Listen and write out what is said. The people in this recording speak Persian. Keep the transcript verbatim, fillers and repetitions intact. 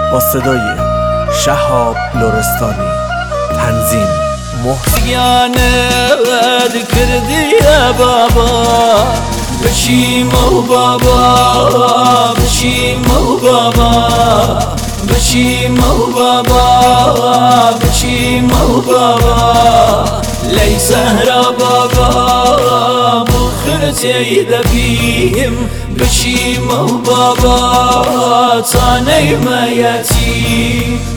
با صدای شهاب لرستانی، تنظیم محسن. یانت کردی بابا، بشیمو بابا، بشیمو بابا، بشیمو بابا، بشیمو بابا، لی سهرا بابا بخرتی دبیم، بشیمو بابا تا نیمه یتیم.